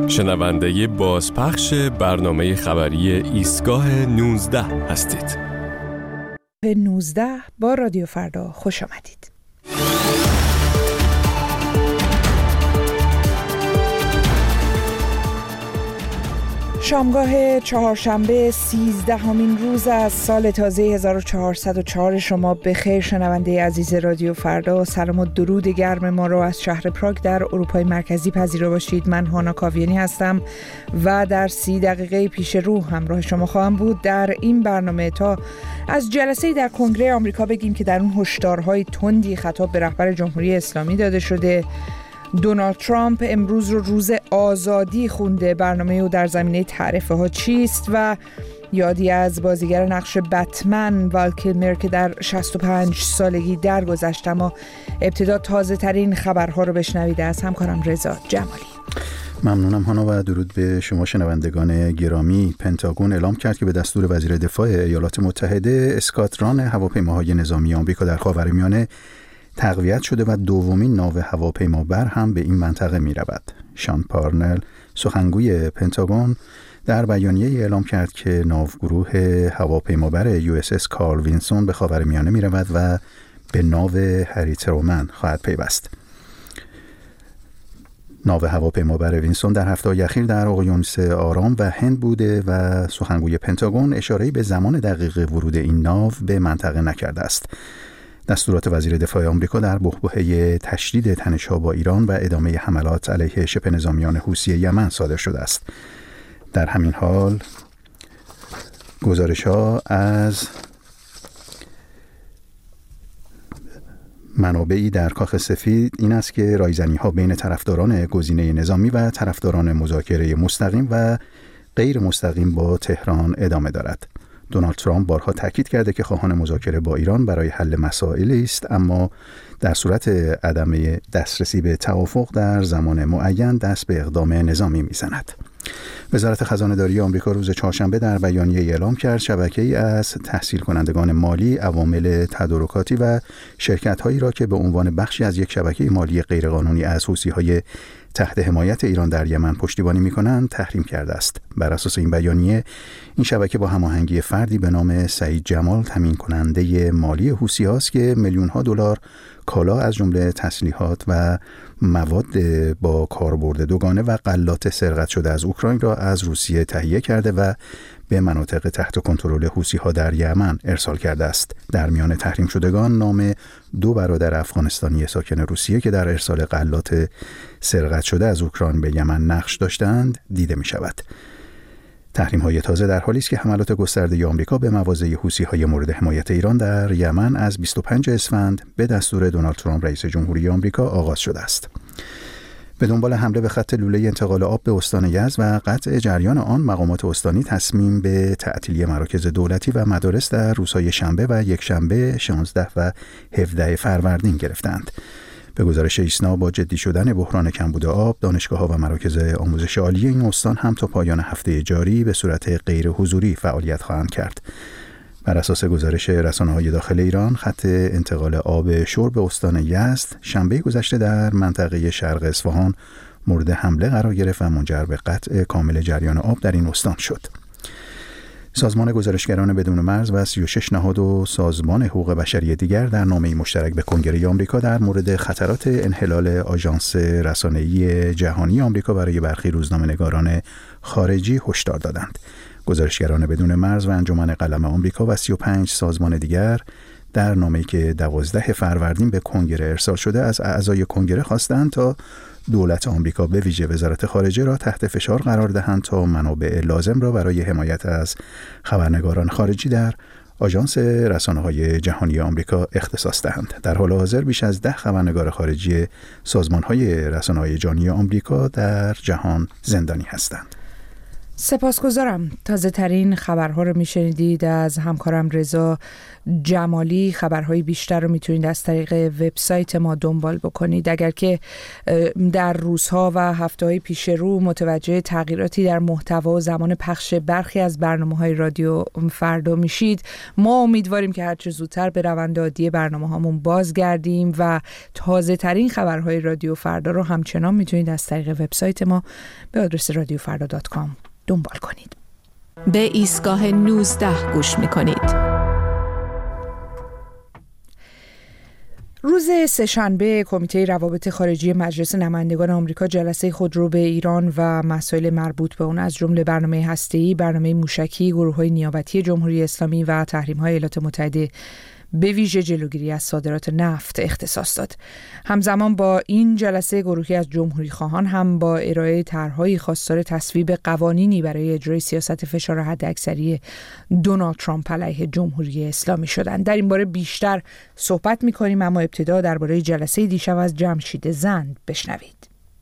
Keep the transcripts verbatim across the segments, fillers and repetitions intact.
شنونده بازپخش برنامه خبری ایستگاه نوزده هستید. نوزده با رادیو فردا خوش آمدید. شامگاه چهارشنبه سیزدهمین روز از سال تازه هزار و چهارصد و چهار شما بخیر. شنونده عزیز رادیو فردا، سلام و درود گرم ما رو از شهر پراگ در اروپای مرکزی پذیرا باشید. من هانا کاویانی هستم و در سی دقیقه پیش رو همراه شما خواهم بود در این برنامه تا از جلسه‌ای در کنگره آمریکا بگیم که در اون هشدارهای تندی خطاب به رهبر جمهوری اسلامی داده شده. دونالد ترامپ امروز رو روز آزادی خونده. برنامه او در زمینه تعرفه ها چیست؟ و یادی از بازیگر نقش بتمن وال کیلمر که در شصت و پنج سالگی درگذشت. اما ابتدا تازه ترین خبرها رو بشنوید از همکارم رضا جمالی. ممنونم هانا و درود به شما شنوندگان گرامی. پنتاگون اعلام کرد که به دستور وزیر دفاع ایالات متحده اسکادران هواپیماهای نظامی آمریکا در خاورمیانه تقویت شده و دومین ناو هواپیمابر هم به این منطقه می رود. شان پارنل سخنگوی پنتاگون در بیانیه اعلام کرد که ناوگروه هواپیمابر یو اس اس کارل وینسون به خاورمیانه می رود و به ناو هری ترومن خواهد پیوست. ناو هواپیمابر وینسون در هفته‌های اخیر در اقیانوس آرام و هند بوده و سخنگوی پنتاگون اشاره‌ای به زمان دقیق ورود این ناو به منطقه نکرده است. دستورات وزیر دفاع آمریکا در بحبوحه تشدید تنش‌ها با ایران و ادامه حملات علیه شبه نظامیان حوثی یمن صادر شده است. در همین حال گزارش‌ها از منابعی در کاخ سفید این است که رایزنی‌ها بین طرفداران گزینه نظامی و طرفداران مذاکره مستقیم و غیر مستقیم با تهران ادامه دارد. دونالد ترامپ بارها تاکید کرده که خواهان مذاکره با ایران برای حل مسائلی است، اما در صورت عدم دسترسی به توافق در زمان معین دست به اقدام نظامی می‌زند. وزارت خزانه‌داری آمریکا روز چهارشنبه در بیانیه اعلام کرد شبکه‌ای از تحصیل کنندگان مالی، عوامل تدارکاتی و شرکت‌هایی را که به عنوان بخشی از یک شبکه مالی غیرقانونی از حوثی‌های تحت حمایت ایران در یمن پشتیبانی می‌کنند تحریم کرده است. بر اساس این بیانیه این شبکه با هماهنگی فردی به نام سعید جمال تامین کننده مالی حوثی‌ها است که میلیون‌ها دلار کالا از جمله تسلیحات و مواد با کاربرد دوگانه و غلات سرقت شده از اوکراین را از روسیه تهیه کرده و به مناطق تحت کنترل حوثی‌ها در یمن ارسال کرده است. در میان تحریم شدگان نام دو برادر افغانستانی ساکن روسیه که در ارسال غلات سرقت شده از اوکراین به یمن نقش داشتند دیده می شود. تحریم‌های تازه در حالی است که حملات گسترده آمریکا به مواضع حوثی‌های مورد حمایت ایران در یمن از بیست و پنجم اسفند به دستور دونالد ترامپ رئیس جمهوری آمریکا آغاز شده است. به دنبال حمله به خط لوله انتقال آب به استان یزد و قطع جریان آن، مقامات استانی تصمیم به تعطیلی مراکز دولتی و مدارس در روزهای شنبه و یکشنبه شانزده و هفده فروردین گرفتند. به گزارش ایسنا با جدی شدن بحران کمبود آب، دانشگاه‌ها و مراکز آموزش عالی این استان هم تا پایان هفته جاری به صورت غیر حضوری فعالیت خواهند کرد. بر اساس گزارش رسانه‌های داخل ایران، خط انتقال آب شرب به استان یزد شنبه گذشته در منطقه شرق اصفهان مورد حمله قرار گرفت و منجر به قطع کامل جریان آب در این استان شد. سازمان گزارشگران بدون مرز و سی و شش نهاد و سازمان حقوق بشری دیگر در نامه‌ای مشترک به کنگره آمریکا در مورد خطرات انحلال آژانس رسانه‌ای جهانی آمریکا برای برخی روزنامه‌نگاران خارجی هشدار دادند. گزارشگران بدون مرز و انجمن قلم آمریکا و سی و پنج سازمان دیگر در نامه‌ای که دوازده فروردین به کنگره ارسال شده از اعضای کنگره خواستند تا دولت آمریکا به ویژه وزارت خارجه را تحت فشار قرار دهند تا منابع لازم را برای حمایت از خبرنگاران خارجی در آژانس رسانه‌های جهانی آمریکا اختصاص دهند. در حال حاضر بیش از ده خبرنگار خارجی سازمان‌های رسانه‌های جهانی آمریکا در جهان زندانی هستند. سپاسگزارم. تازه ترین خبرها رو میشنیدید از همکارم رضا جمالی. خبرهای بیشتر رو میتونید از طریق وبسایت ما دنبال بکنید. اگر که در روزها و هفته‌های پیش رو متوجه تغییراتی در محتوا و زمان پخش برخی از برنامه‌های رادیو فردا میشید، ما امیدواریم که هرچه زودتر به روند عادی برنامه‌هامون بازگردیم و تازه ترین خبرهای رادیو فردا رو همچنان میتونید از طریق وبسایت ما به آدرس رادیو فردا دات کام دنبال کنید. به ایستگاه نوزده گوش میکنید. روز سه‌شنبه کمیته روابط خارجی مجلس نمایندگان آمریکا جلسه خود رو به ایران و مسائل مربوط به اون از جمله برنامه هسته‌ای، برنامه موشکی، گروه‌های نیابتی جمهوری اسلامی و تحریم‌های ایالات متحده به ویژه جلوگیری از صادرات نفت اختصاص داد. همزمان با این جلسه گروهی از جمهوری خواهان هم با ارائه طرح‌های خواستار تصویب قوانینی برای اجرای سیاست فشار حداکثری دونالد ترامپ علیه جمهوری اسلامی شدند. در این باره بیشتر صحبت می‌کنیم، اما ابتدا درباره جلسه دیشب از جمشید زند بشنوید.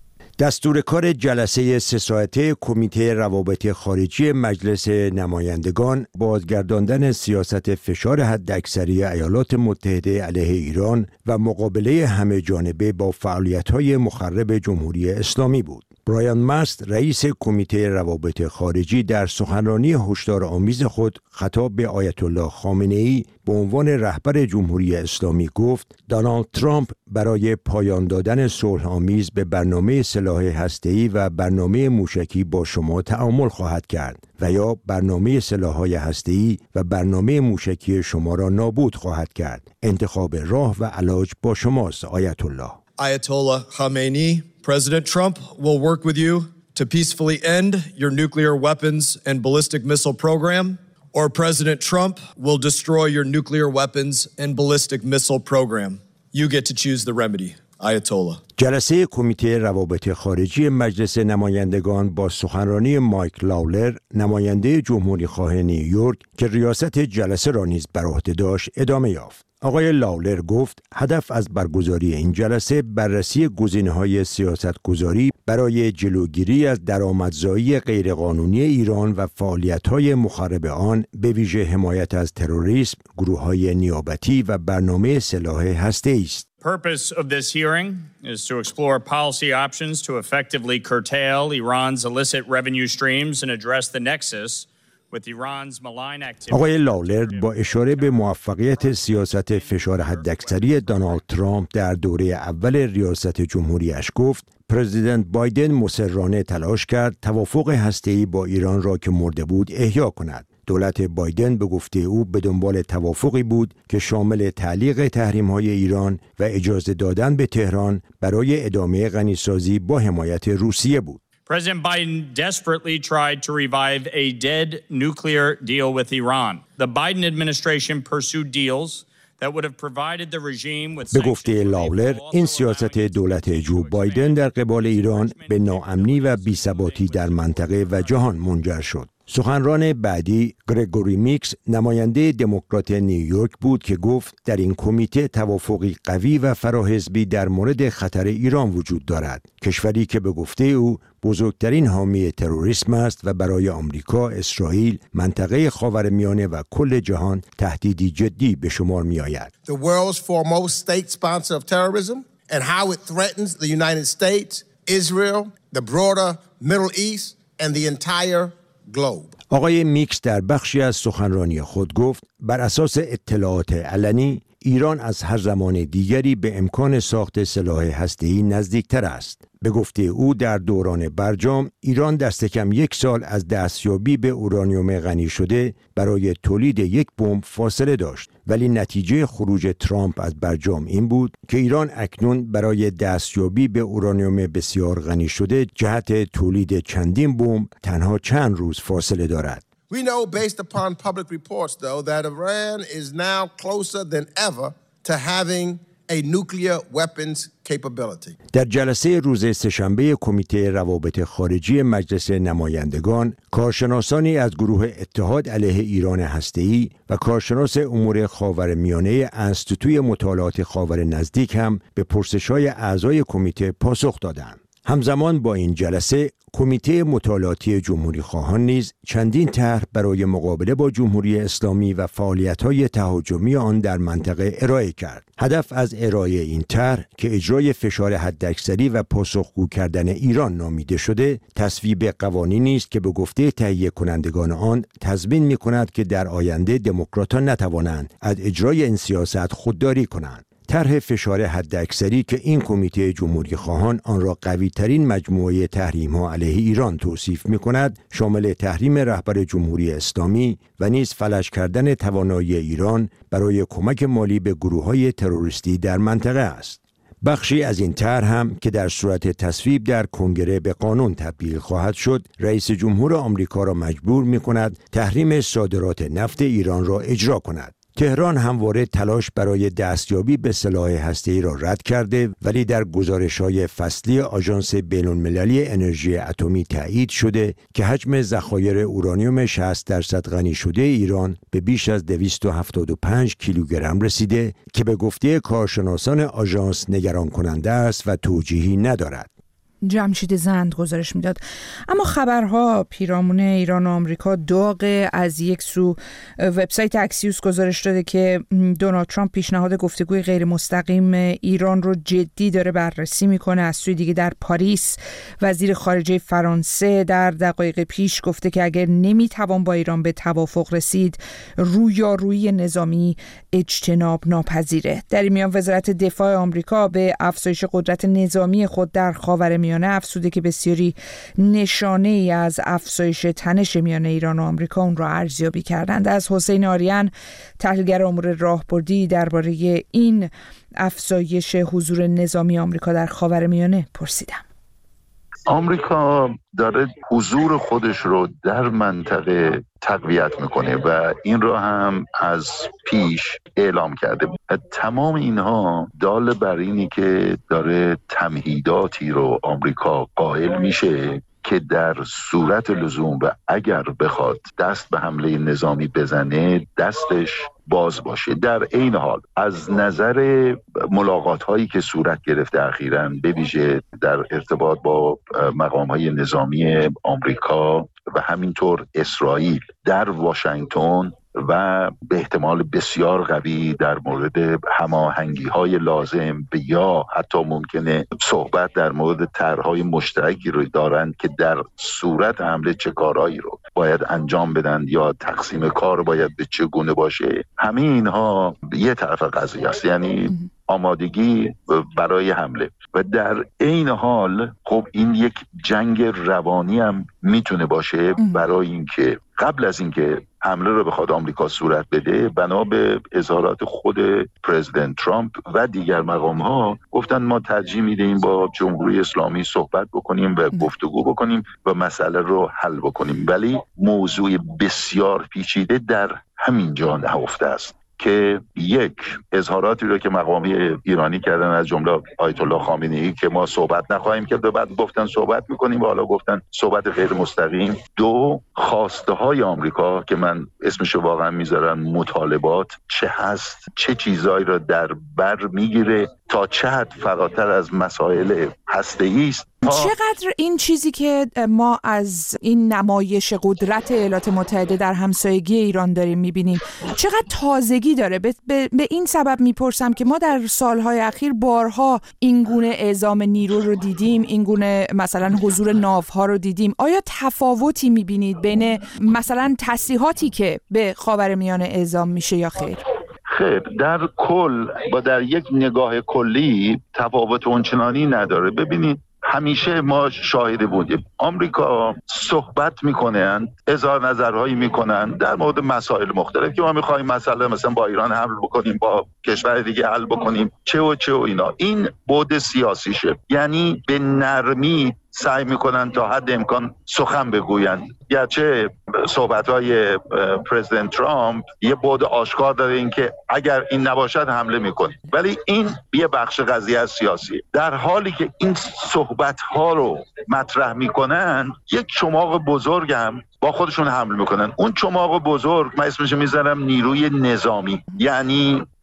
دستور کار جلسه سه ساعته کمیته روابط خارجی مجلس نمایندگان بازگرداندن سیاست فشار حداکثری ایالات متحده علیه ایران و مقابله همه جانبه با فعالیت‌های مخرب جمهوری اسلامی بود. برایان مست رئیس کمیته روابط خارجی در سخنرانی هشدارآمیز خود خطاب به آیت الله خامنه‌ای به عنوان رهبر جمهوری اسلامی گفت دونالد ترامپ برای پایان دادن صلح‌آمیز به برنامه سلاح هسته‌ای و برنامه موشکی با شما تعامل خواهد کرد و یا برنامه سلاح‌های هسته‌ای و برنامه موشکی شما را نابود خواهد کرد. انتخاب راه و علاج با شماست آیت الله. Ayatollah Khamenei, President Trump will work with you to peacefully end your nuclear weapons and ballistic missile program, or President Trump will destroy your nuclear weapons and ballistic missile program. You get to choose the remedy. Ayatollah. جلسه کمیته روابط خارجی مجلس نمایندگان با سخنرانی مایک لاولر، نماینده جمهوری خواه نیویورک که ریاست جلسه را نیز بر عهده داشت، ادامه یافت. آقای لاولر گفت هدف از برگزاری این جلسه بررسی گزینه‌های سیاستگذاری برای جلوگیری از درآمدزایی غیرقانونی ایران و فعالیت‌های مخرب آن، به ویژه حمایت از تروریسم، گروه‌های نیابتی و برنامه سلاح هسته‌ای است. The purpose of this hearing is to explore policy options to effectively curtail Iran's illicit revenue streams and address the nexus with Iran's malign activities. آقای لاولر با اشاره به موفقیت سیاست فشار حداکثری دونالد ترامپ در دوره اول ریاست جمهوریش گفت پرزیدنت بایدن مصرانه تلاش کرد توافق هسته‌ای با ایران را که مرده بود احیا کند. دولت بایدن به گفته او به دنبال توافقی بود که شامل تعلیق تحریم‌های ایران و اجازه دادن به تهران برای ادامه غنیسازی با حمایت روسیه بود. President Biden desperately tried to revive a dead nuclear deal with Iran. The Biden administration pursued deals that would have provided the regime with به گفته لاولر این سیاست دولت جو بایدن در قبال ایران به ناامنی و بی‌ثباتی در منطقه و جهان منجر شد. سخنران بعدی گرگوری میکس نماینده دموکرات نیویورک بود که گفت در این کمیته توافقی قوی و فراحزبی در مورد خطر ایران وجود دارد، کشوری که به گفته او بزرگترین حامی تروریسم است و برای آمریکا، اسرائیل، منطقه خاورمیانه و کل جهان تهدیدی جدی به شمار می آید. The world's foremost state sponsor of terrorism and how it threatens the United States, Israel, the broader Middle East and the entire globe. آقای میکس در بخشی از سخنرانی خود گفت بر اساس اطلاعات علنی ایران از هر زمان دیگری به امکان ساخت سلاح هسته‌ای نزدیکتر است. به گفته او در دوران برجام ایران دست کم یک سال از دستیابی به اورانیوم غنی شده برای تولید یک بمب فاصله داشت، ولی نتیجه خروج ترامپ از برجام این بود که ایران اکنون برای دستیابی به اورانیوم بسیار غنی شده جهت تولید چندین بمب تنها چند روز فاصله دارد. We know based upon public reports though that Iran is now closer than ever to having a nuclear weapons capability. در جلسه روز سه‌شنبه کمیته روابط خارجی مجلس نمایندگان، کارشناسانی از گروه اتحاد علیه ایران هسته‌ای و کارشناس امور خاورمیانه انستیتوی مطالعات خاور نزدیک هم به پرسش‌های اعضای کمیته پاسخ دادند. همزمان با این جلسه کمیته مطالعاتی جمهوری خواهان نیز چندین طرح برای مقابله با جمهوری اسلامی و فعالیت‌های تهاجمی آن در منطقه ارائه کرد. هدف از ارائه این طرح که اجرای فشار حداکثری و پاسخگو کردن ایران نامیده شده، تصویب قوانینی است که به گفته تهیه کنندگان آن تضمین می‌کند که در آینده دموکراتان نتوانند از اجرای این سیاست خودداری کنند. طرح فشار حداکثری که این کمیته جمهوری خواهان آن را قوی ترین مجموعه تحریم‌ها علیه ایران توصیف می‌کند، شامل تحریم رهبر جمهوری اسلامی و نیز فلج کردن توانایی ایران برای کمک مالی به گروه‌های تروریستی در منطقه است. بخشی از این طرح هم که در صورت تصویب در کنگره به قانون تبدیل خواهد شد، رئیس جمهور آمریکا را مجبور می‌کند تحریم صادرات نفت ایران را اجرا کند. تهران همواره تلاش برای دستیابی به سلاح هسته‌ای را رد کرده، ولی در گزارش‌های فصلی آژانس بین‌المللی انرژی اتمی تایید شده که حجم ذخایر اورانیوم شصت درصد غنی شده ایران به بیش از دویست و هفتاد و پنج کیلوگرم رسیده که به گفته کارشناسان آژانس نگران کننده است و توجیهی ندارد. جمشید زند گزارش میداد. اما خبرها پیرامون ایران و آمریکا داغ. از یک سو وبسایت اکسیوس گزارش داده که دونالد ترامپ پیشنهاد گفتگوی غیر مستقیم ایران رو جدی داره بررسی میکنه. از سوی دیگه در پاریس وزیر خارجه فرانسه در دقایق پیش گفته که اگر نمیتوان با ایران به توافق رسید، رویارویی نظامی اجتناب ناپذیره. در این میان وزارت دفاع آمریکا به افزایش قدرت نظامی خود در خاورمیانه میانه افزوده که بسیاری نشانه ای از افزایش تنش میان ایران و آمریکا اون را ارزیابی کردند. از حسین آریان تحلیلگر امور راهبردی درباره این افزایش حضور نظامی آمریکا در خاورمیانه پرسیدم. آمریکا داره حضور خودش رو در منطقه تقویت میکنه و این رو هم از پیش اعلام کرده. تمام اینها دال بر اینی که داره تمهیداتی رو آمریکا قائل میشه که در صورت لزوم و اگر بخواد دست به حمله نظامی بزنه دستش باز باشه. در این حال از نظر ملاقات هایی که صورت گرفته اخیراً به ویژه در ارتباط با مقام های نظامی آمریکا و همینطور اسرائیل در واشنگتن و به احتمال بسیار قوی در مورد هماهنگی های لازم به یا حتی ممکنه صحبت در مورد طرح‌های مشترکی رو دارند که در صورت حمله چه کارهایی رو باید انجام بدن یا تقسیم کار باید به چه گونه باشه. همه اینها یه طرف قضیه است، یعنی آمادگی برای حمله و در این حال خب این یک جنگ روانی هم میتونه باشه برای اینکه قبل از اینکه حمله رو بخواد آمریکا صورت بده، بنا به اظهارات خود پرزیدنت ترامپ و دیگر مقام ها گفتن ما ترجیح میدیم با جمهوری اسلامی صحبت بکنیم و گفتگو بکنیم و مسئله رو حل بکنیم. ولی موضوع بسیار پیچیده در همین جا نهفته است که یک اظهاراتی رو که مقامی ایرانی کردن از جمله آیت الله خامنه‌ای که ما صحبت نخواهیم کرد و بعد گفتن صحبت میکنیم و حالا گفتن صحبت غیر مستقیم. دو خواسته های آمریکا که من اسمشو واقعا میذارم مطالبات چه هست، چه چیزایی رو در بر میگیره، تا چه حد فراتر از مسائل هسته‌ای است. چقدر این چیزی که ما از این نمایش قدرت ایالات متحده در همسایگی ایران داریم میبینیم چقدر تازگی داره؟ به, به, به این سبب میپرسم که ما در سالهای اخیر بارها این گونه اعزام نیرو رو دیدیم، این گونه مثلا حضور ناوها رو دیدیم. آیا تفاوتی میبینید بین مثلا تسلیحاتی که به خاورمیانه اعزام میشه یا خیر؟ خیر، در کل با در یک نگاه کلی تفاوت اونچنانی نداره. ببینید همیشه ما شاهد بودیم آمریکا صحبت میکنن، اظهار نظرهایی میکنن در مورد مسائل مختلف که ما میخوایم مسئله مثلا با ایران حل بکنیم، با کشور دیگه حل بکنیم، چه و چه و اینا. این بعد سیاسیشه، یعنی به نرمی سعی میکنن تا حد امکان سخن بگویند. گرچه صحبت‌های پرزیدنت ترامپ یه بعد آشکار داره این که اگر این نباشد حمله میکنیم، ولی این یه بخش قضیه سیاسی. در حالی که این صحبت‌ها رو مطرح میکنن یک چماق بزرگ هم با خودشون حمل میکنن. اون چماق بزرگ من اسمش میذارم نیروی نظامی، یعنی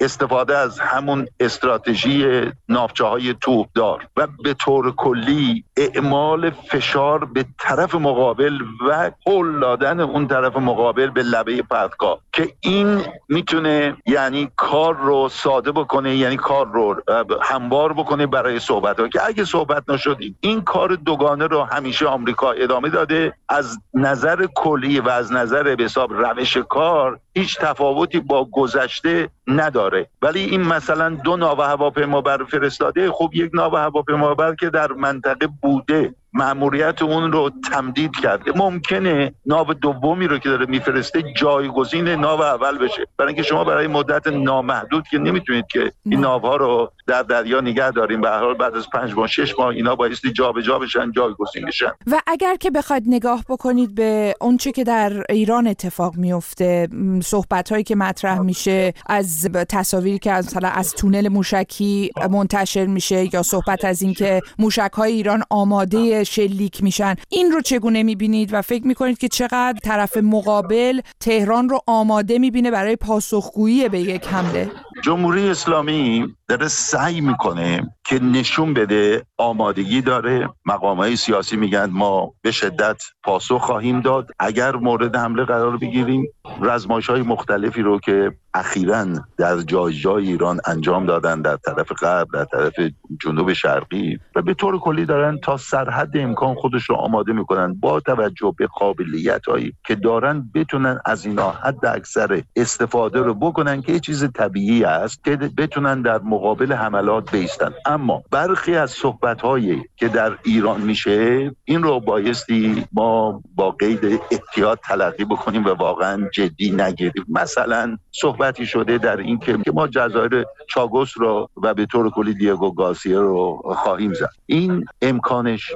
استفاده از همون استراتژی ناوچه‌های توپدار و به طور کلی اعمال فشار به طرف مقابل و هل دادن اون طرف مقابل به لبه پرتگاه که این میتونه یعنی کار رو ساده بکنه، یعنی کار رو هموار بکنه برای صحبت ها، که اگه صحبت نشد این کار دوگانه رو همیشه آمریکا ادامه داده. از نظر کلی و از نظر به حساب روش کار هیچ تفاوتی با گذشته نداره. ولی این مثلا دو ناو هواپیما بر فرستاده، خب یک ناو هواپیما بر که در منطقه بوده مأموریت اون رو تمدید کرده، ممکنه ناو دومی رو که داره میفرسته جایگزین ناو اول بشه، برای اینکه شما برای مدت نامحدود که نمیتونید که این ناوها رو در دریا نگه داریم. به هر حال بعد از پنج ماه شش ماه اینا بایستی جابجا بشن، جایگزین بشن. و اگر که بخواید نگاه بکنید به اون چه که در ایران اتفاق میفته، صحبت‌هایی که مطرح میشه از تصاویری که مثلا از تونل موشکی منتشر میشه یا صحبت از این که موشک‌های ایران آماده شلیک میشن، این رو چگونه میبینید و فکر میکنید که چقدر طرف مقابل تهران رو آماده میبینه برای پاسخگویی به یک حمله؟ جمهوری اسلامی داره سعی میکنه که نشون بده آمادگی داره. مقامات سیاسی میگن ما به شدت پاسخ خواهیم داد اگر مورد حمله قرار بگیریم. رزمایش‌های مختلفی رو که اخیراً در جای جای ایران انجام دادن، در طرف غرب، در طرف جنوب شرقی، و به طور کلی دارن تا سرحد امکان خودش رو آماده میکنن با توجه به قابلیت‌هایی که دارن بتونن از اینا حد اکثر استفاده رو بکنن که یه چیز طبیعی است که بتونن در مقابل حملات بایستن. اما برخی از صحبت‌هایی که در ایران میشه این رو بایستی ما با قید احتیاط تلقی بکنیم و واقعا جدی نگیریم. مثلا صحبتی شده در این که ما جزایر چاگوس رو و به طور کلی دیگو گارسیا رو خواهیم زد. این امکانش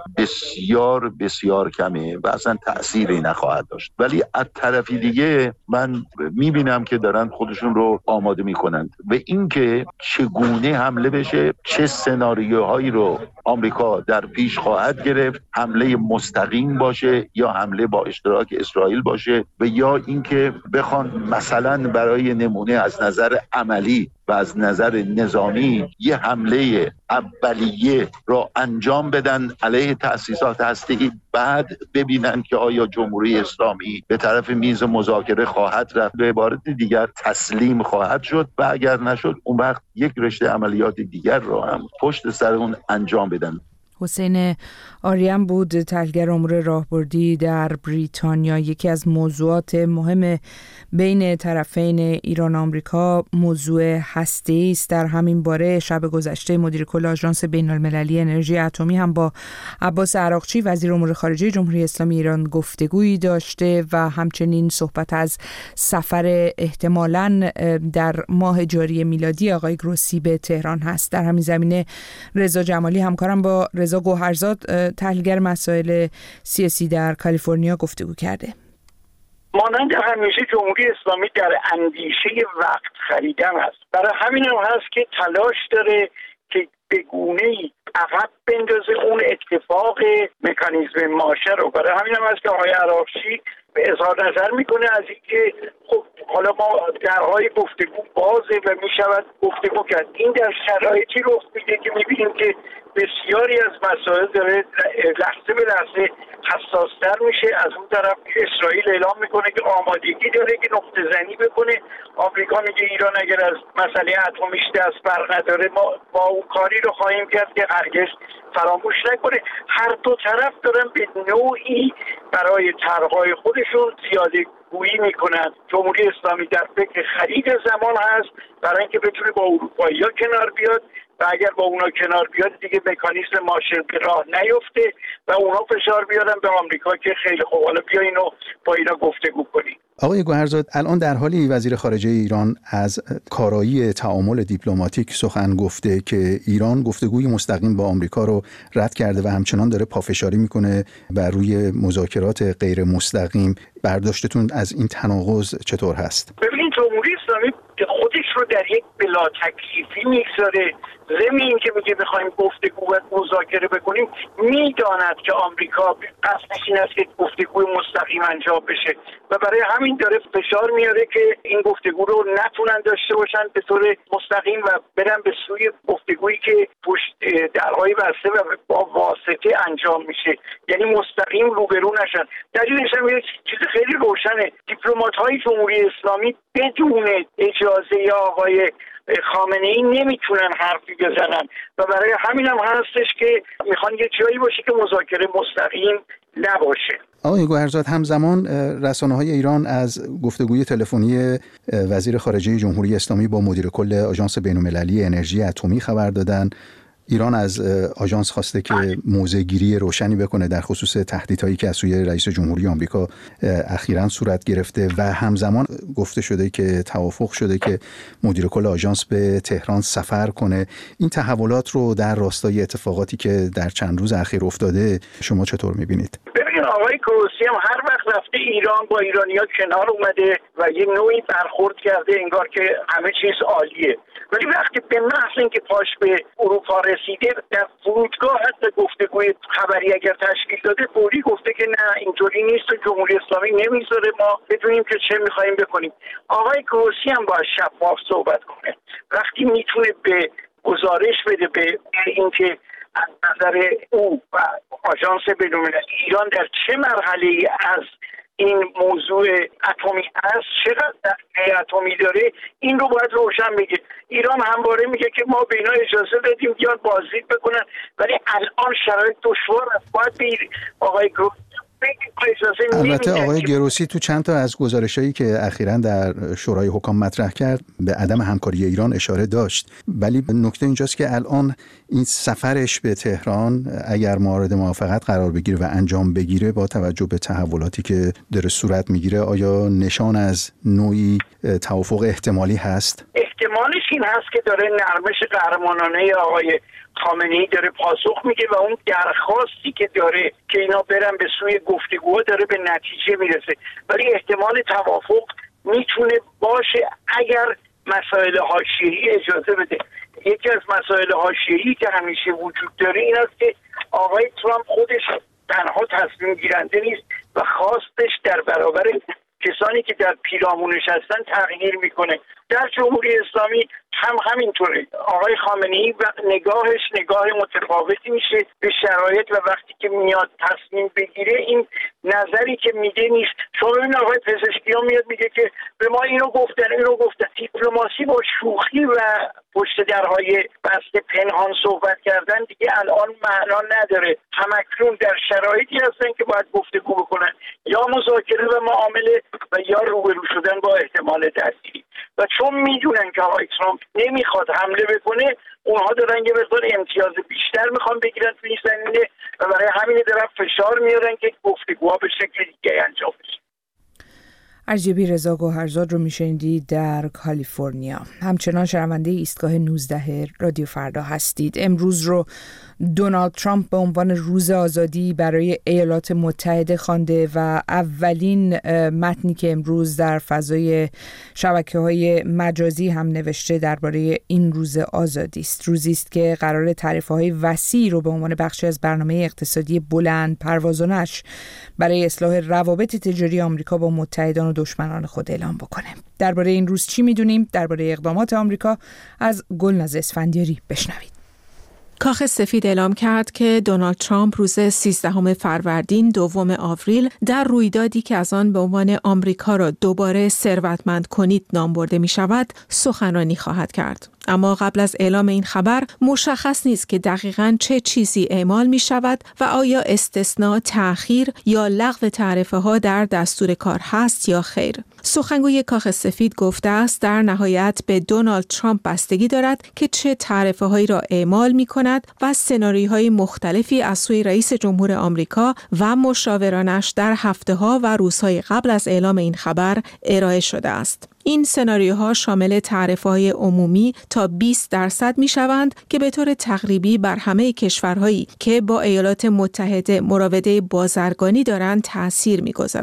بسیار بسیار کمه و اصلا تأثیری نخواهد داشت. ولی از طرفی دیگه من میبینم که دارن خودشون رو آماده میکنند و اینکه چگونه حمله بشه، چه سناریوهایی رو آمریکا در پیش خواهد گرفت، حمله مستقیم باشه یا حمله با اشتراک اسرائیل باشه و یا اینکه بخوان مثلا برای نمونه از نظر عملی و از نظر نظامی یه حمله اولیه را انجام بدن علیه تأسیسات هسته‌ای، بعد ببینن که آیا جمهوری اسلامی به طرف میز مذاکره خواهد رفت، به عبارت دیگر تسلیم خواهد شد، و اگر نشد اون وقت یک رشته عملیات دیگر را هم پشت سر اون انجام بدن. حسین آریان بود، تحلیلگر امور راهبردی در بریتانیا. یکی از موضوعات مهم بین طرفین ایران و آمریکا موضوع هسته‌ای است. در همین باره شب گذشته مدیر کل آژانس بین‌المللی انرژی اتمی هم با عباس عراقچی وزیر امور خارجه جمهوری اسلامی ایران گفتگویی داشته و همچنین صحبت از سفر احتمالاً در ماه جاری میلادی آقای گروسی به تهران هست. در همین زمینه رضا جمالی همکارم با رضا گوهرزاد تحلیلگر مسائل سیاسی در کالیفرنیا گفتگو کرده. مانند همیشه جمهوری اسلامی در اندیشه وقت خریدن است. برای همین هم هست که تلاش داره که به گونه‌ای عقب بندازه اون اتفاق مکانیزم ماشه رو. برای همین هم هست که آقای عراقچی اظهار نظر میکنه از اینکه خب حالا ما درهای گفتگو بازه و میشود گفتگو کرد. این در شرایطی رخ میده که میبینیم که بسیاری از مسائل داره لحظه به لحظه حساس‌تر میشه. از اون طرف اسرائیل اعلام میکنه که آمادگی داره که نقطه زنی بکنه. آمریکا میگه ایران اگر از مسئله اتمیش دست بر نداره ما با اون کاری رو خواهیم کرد که هرگز فراموش نکنه. هر دو طرف دارن به نوعی برای طرح‌های خودشون زیاده گویی میکنن. جمهوری اسلامی در فکر خرید زمان هست برای اینکه بتونه با اروپایی‌ها کنار بیاد و اگر با اونا کنار بیاد دیگه مکانیزم مارشال به راه نیفته و اونا فشار بیارن به آمریکا که خیلی خوب حالا بیا اینو با اینا گفتگو کنیم. آقای گوهرزاد، الان در حالی وزیر خارجه ایران از کارایی تعامل دیپلماتیک سخن گفته که ایران گفتگوی مستقیم با آمریکا رو رد کرده و همچنان داره پافشاری میکنه بر روی مذاکرات غیر مستقیم. برداشتتون از این تناقض چطور هست؟ ببینید جمهوری اسلامی خودش خودش رو در یک بلا تکلیفی میگذاره. ضمن این که میگه بخوایم گفتگو و مذاکره بکنیم، میداند که آمریکا قصدش این است که گفتگوی مستقیم انجام بشه و برای همین داره فشار میاره که این گفتگو رو نتونن داشته باشن به طور مستقیم و برن به سوی گفتگویی که پشت درهای بسته و با واسطه انجام میشه، یعنی مستقیم روبرو نشن. دلیلش هم یه چیز خیلی روشنه، دیپلمات‌های جمهوری اسلامی بدون اجازه آقای خامنه ای نمیتونن حرفی بزنن و برای همین هم هستش که میخوان یه جایی باشه که مذاکره مستقیم نباشه. آقای گوهرزاد، همزمان رسانه‌های ایران از گفتگوی تلفنی وزیر خارجه جمهوری اسلامی با مدیر کل آژانس بین‌المللی انرژی اتمی خبر دادن. ایران از آژانس خواسته که موضع‌گیری روشنی بکنه در خصوص تهدیدهایی که از سوی رئیس جمهوری آمریکا اخیراً صورت گرفته و همزمان گفته شده که توافق شده که مدیر کل آژانس به تهران سفر کنه. این تحولات رو در راستای اتفاقاتی که در چند روز اخیر افتاده شما چطور می‌بینید؟ ببین آقای گروسی هم هر وقت رفته ایران با ایرانی‌ها کنار اومده و یه نوعی برخورد کرده انگار که همه چیز عالیه، ولی وقتی به محض اینکه پاش به اروپا رسیده در فرودگاه حتی گفتگوی خبری اگر تشکیل داده فوری گفته که نه اینطوری نیست و جمهوری اسلامی نمیذاره ما بدونیم که چه میخوایم بکنیم. آقای گروسی هم باید شفاف صحبت کنه. وقتی میتونه به گزارش بده به اینکه از نظر او و آژانس بین‌المللی ایران در چه مرحله‌ای از این موضوع اتمی هست، چقدر دقیقه اتمی داره، این رو باید روشن بگه. ایران همواره میگه که ما به اینا اجازه دادیم بیان بازدید بکنن، ولی الان شرایط دشوار است. باید به آقای گروسی البته آقای گروسی تو چند تا از گزارشایی که اخیراً در شورای حکام مطرح کرد به عدم همکاری ایران اشاره داشت، ولی نکته اینجاست که الان این سفرش به تهران اگر مورد موافقت قرار بگیره و انجام بگیره با توجه به تحولاتی که داره صورت میگیره، آیا نشان از نوعی توافق احتمالی هست؟ احتمالش این هست که داره نرمش قهرمانانه آقای خامنه‌ای داره پاسخ میده و اون درخواستی که داره که اینا برن به سوی گفتگوها داره به نتیجه میرسه، ولی احتمال توافق میتونه باشه اگر مسائل حاشیه‌ای اجازه بده. یکی از مسائل حاشیه‌ای که همیشه وجود داره این است که آقای ترامپ خودش تنها تصمیم گیرنده نیست و خواستش در برابر کسانی که در پیرامونش هستن تغییر میکنه. در جمهوری اسلامی هم همینطوره. آقای خامنه‌ای نگاهش نگاه متفاوتی میشه به شرایط و وقتی که میاد تصمیم بگیره این نظری که میده نیست. شما ببین آقای پزشکیان میاد میگه که به ما اینو گفتن اینو گفتن. دیپلماسی با شوخی و پشت درهای بسته پنهان صحبت کردن دیگه الان معنا نداره. همکنون در شرایطی هستن که باید گفتگو بکنن، یا مذاکره و معامله و یا روبرو شدن با احتمال درگیری. و چون میدونن که آقای ترامپ نمیخواد حمله بکنه، اونها دارن یه مقدار امتیاز بیشتر میخوان بگیرن تو این زمینه و برای همین دارن فشار میارن که گفتگوها به شکل دیگه انجام بشه. ارجبی رضا گوهرزاد رو میشنیدید در کالیفرنیا. همچنان شنونده ایستگاه نوزده رادیو فردا هستید. امروز رو دونالد ترامپ به عنوان روز آزادی برای ایالات متحده خوانده و اولین متنی که امروز در فضای شبکه‌های مجازی هم نوشته درباره این روز آزادی است. روزی است که قرار تعرفه‌های وسیع رو به عنوان بخشی از برنامه اقتصادی بلند پروازانش برای اصلاح روابط تجاری آمریکا با متحدان و دشمنان خود اعلام بکنه. درباره این روز چی می‌دونیم؟ درباره اقدامات آمریکا از گلناز اسفندیاری بشنوید. کاخ سفید اعلام کرد که دونالد ترامپ روز سیزدهم فروردین دوم آوریل در رویدادی که از آن به عنوان آمریکا را دوباره ثروتمند کنید نام برده می شود سخنرانی خواهد کرد. اما قبل از اعلام این خبر مشخص نیست که دقیقاً چه چیزی اعمال می شود و آیا استثناء، تأخیر یا لغو تعرفه ها در دستور کار هست یا خیر. سخنگوی کاخ سفید گفته است در نهایت به دونالد ترامپ بستگی دارد که چه تعرفه هایی را اعمال می کند و سناریوهای مختلفی از سوی رئیس جمهور آمریکا و مشاورانش در هفته ها و روزهای قبل از اعلام این خبر ارائه شده است. این سناریوها شامل تعرفه‌های عمومی تا بیست درصد می‌شوند که به طور تقریبی بر همه کشورهایی که با ایالات متحده مراوده بازرگانی دارند تأثیر می‌گذارد.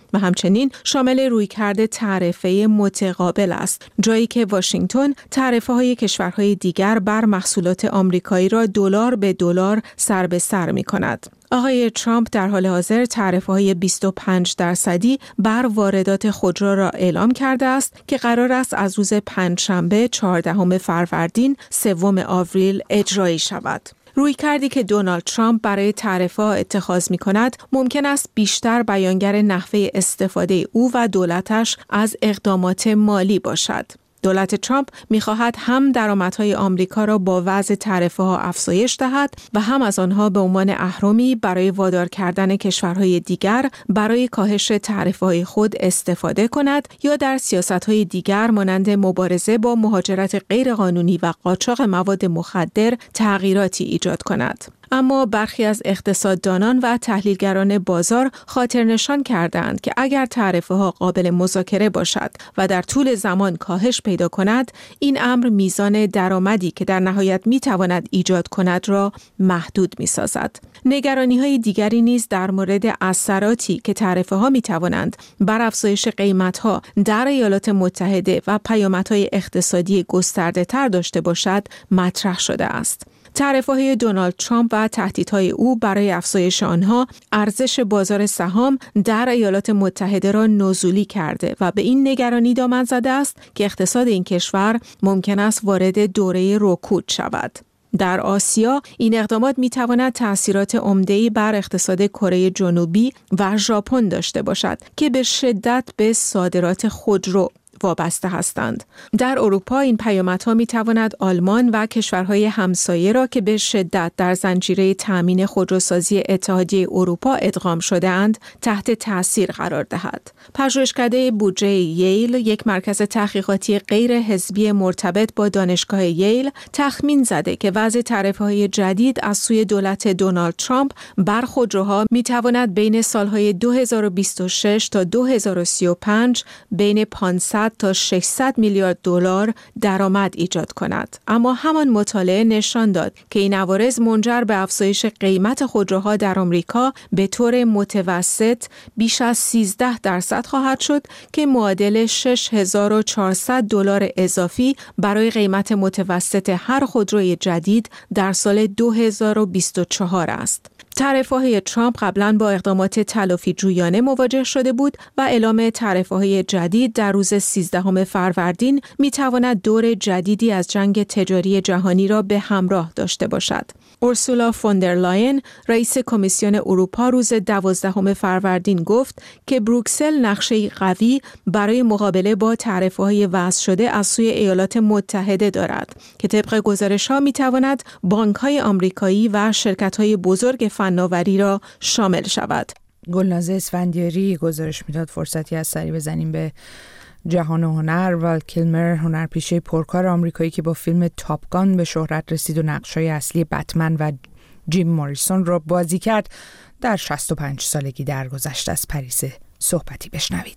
و همچنین شامل رویکرد تعرفه متقابل است، جایی که واشنگتن تعرفه‌های کشورهای دیگر بر محصولات آمریکایی را دلار به دلار سر به سر می‌کند. آقای ترامپ در حال حاضر تعرفه‌های بیست و پنج درصدی بر واردات خودرو را اعلام کرده است که قرار است از روز پنجشنبه چهاردهم فروردین سوم آوریل اجرایی شود. رویکردی که دونالد ترامپ برای تعرفه‌ها اتخاذ می‌کند ممکن است بیشتر بیانگر نحوه استفاده او و دولتش از اقدامات مالی باشد. دولت ترامپ می‌خواهد هم درآمدهای آمریکا را با وضع تعرفه‌ها افزایش دهد و هم از آنها به عنوان اهرمی برای وادار کردن کشورهای دیگر برای کاهش تعرفه‌های خود استفاده کند یا در سیاست‌های دیگر مانند مبارزه با مهاجرت غیرقانونی و قاچاق مواد مخدر تغییراتی ایجاد کند. اما برخی از اقتصاددانان و تحلیلگران بازار خاطرنشان کردند که اگر تعرفه‌ها قابل مذاکره باشد و در طول زمان کاهش پیدا کند، این امر میزان درآمدی که در نهایت میتواند ایجاد کند را محدود میسازد. نگرانی‌های دیگری نیز در مورد اثراتی که تعرفه‌ها میتوانند بر افزایش قیمت‌ها در ایالات متحده و پیامدهای اقتصادی گسترده‌تر داشته باشد مطرح شده است. تعرفه‌های دونالد ترامپ و تهدیدهای او برای افزایش آنها ارزش بازار سهام در ایالات متحده را نزولی کرده و به این نگرانی دامن زده است که اقتصاد این کشور ممکن است وارد دوره رکود شود. در آسیا این اقدامات می‌تواند تأثیرات عمده‌ای بر اقتصاد کره جنوبی و ژاپن داشته باشد که به شدت به صادرات خودرو وابسته هستند. در اروپا این پیامدها می‌تواند آلمان و کشورهای همسایه را که به شدت در زنجیره تأمین خودروسازی اتحادیه اروپا ادغام شده‌اند تحت تأثیر قرار دهد. پژوهشکده بودجه ییل، یک مرکز تحقیقاتی غیر حزبی مرتبط با دانشگاه ییل، تخمین زده که وضع تعرفه‌های جدید از سوی دولت دونالد ترامپ بر خودروها می‌تواند بین سالهای دو هزار و بیست و شش تا دو هزار و سی و پنج بین پانصد تا ششصد میلیارد دلار درآمد ایجاد کند. اما همان مطالعه نشان داد که این عوارض منجر به افزایش قیمت خودروها در آمریکا به طور متوسط بیش از سیزده درصد خواهد شد که معادل شش هزار و چهارصد دلار اضافی برای قیمت متوسط هر خودروی جدید در سال دو هزار و بیست و چهار است. تعرفه‌های ترامپ قبلاً با اقدامات تلافی جویانه مواجه شده بود و اعلام تعرفه‌های جدید در روز سیزدهم فروردین می‌تواند دور جدیدی از جنگ تجاری جهانی را به همراه داشته باشد. اورسولا فوندرلاین، رئیس کمیسیون اروپا، روز دوازدهم فروردین گفت که بروکسل نقشه‌ای قوی برای مقابله با تعرفه‌های وضع شده از سوی ایالات متحده دارد که طبق گزارش‌ها می‌تواند بانک‌های آمریکایی و شرکت‌های بزرگ فناوری را شامل شود. گلناز اسفندیاری گزارش میداد. فرصتی از سری بزنیم به جهان هنر. وال کیلمر، هنرپیشه پرکار آمریکایی که با فیلم تاپ گان به شهرت رسید و نقش‌های اصلی بتمن و جیم موریسون را بازی کرد، در شصت و پنج سالگی درگذشت. از پریس صحبتی بشنوید.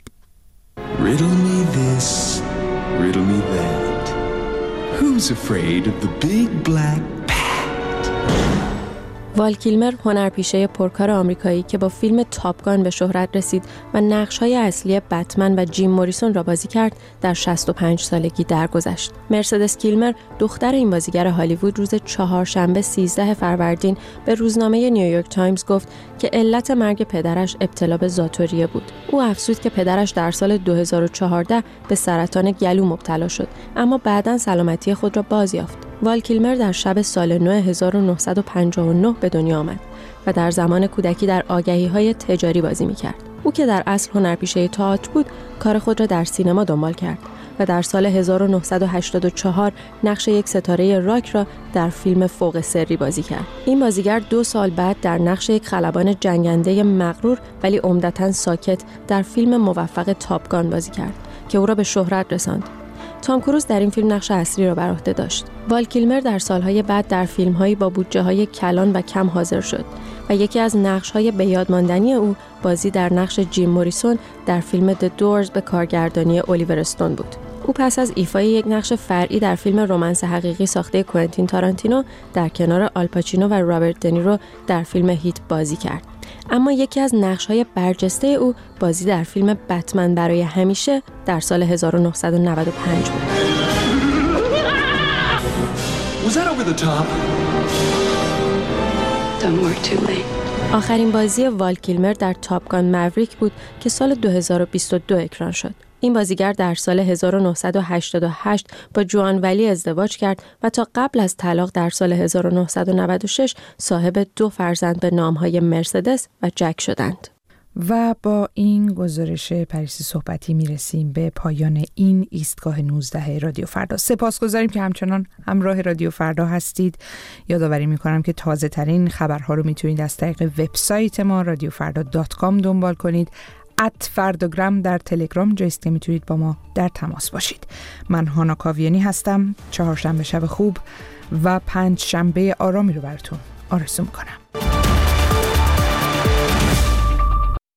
Riddle me this, riddle me that. Who's afraid of the big black وال کیلمر، هنرپیشه پرکار آمریکایی که با فیلم تاپ گان به شهرت رسید و نقش‌های اصلی بتمن و جیم موریسون را بازی کرد، در شصت و پنج سالگی درگذشت. مرسدس کیلمر، دختر این بازیگر هالیوود، روز چهارشنبه سیزده فروردین به روزنامه نیویورک تایمز گفت که علت مرگ پدرش ابتلا به ذات‌وریه بود. او افزود که پدرش در سال دو هزار و چهارده به سرطان گلو مبتلا شد، اما بعداً سلامتی خود را بازیافت. وال کیلمر در شب سال نو هزار و نهصد و پنجاه و نه به دنیا آمد و در زمان کودکی در آگهی‌های تجاری بازی می‌کرد. او که در اصل هنرپیشه تئاتر بود، کار خود را در سینما دنبال کرد و در سال هزار و نهصد و هشتاد و چهار نقش یک ستاره راک را در فیلم فوق سری بازی کرد. این بازیگر دو سال بعد در نقش یک خلبان جنگنده مغرور ولی عمدتاً ساکت در فیلم موفق تاپ گان بازی کرد که او را به شهرت رساند. تام کروز در این فیلم نقش اصلی را بر عهده داشت. وال کیلمر در سالهای بعد در فیلم‌هایی با بودجه‌های کلان و کم حاضر شد و یکی از نقش‌های بیادماندنی او بازی در نقش جیم موریسون در فیلم The Doors به کارگردانی الیور استون بود. او پس از ایفای یک نقش فرعی در فیلم رمانس حقیقی ساخته کوئنتین تارانتینو در کنار آلپاچینو و رابرت دنیرو در فیلم هیت بازی کرد. اما یکی از نقش‌های برجسته او بازی در فیلم بتمن برای همیشه در سال هزار و نهصد و نود و پنج بود. Was that over the top? Don't work too late. آخرین بازی وال کیلمر در تاپ گان موریک بود که سال دو هزار و بیست و دو اکران شد. این بازیگر در سال هزار و نهصد و هشتاد و هشت با جوان ولی ازدواج کرد و تا قبل از طلاق در سال هزار و نهصد و نود و شش صاحب دو فرزند به نام‌های مرسدس و جک شدند. و با این گزارش پریسی صحبتی میرسیم به پایان این ایستگاه نوزده رادیو فردا. سپاسگزاریم که همچنان همراه رادیو فردا هستید. یادآوری میکنم که تازه ترین خبرها رو میتونید از طریق وبسایت ما رادیو فردا دات کام دنبال کنید. ات فرداگرام در تلگرام جایست که میتونید با ما در تماس باشید. من هانا کاویانی هستم. چهارشنبه شب خوب و پنج شنبه آرامی رو براتون آرزو میکنم.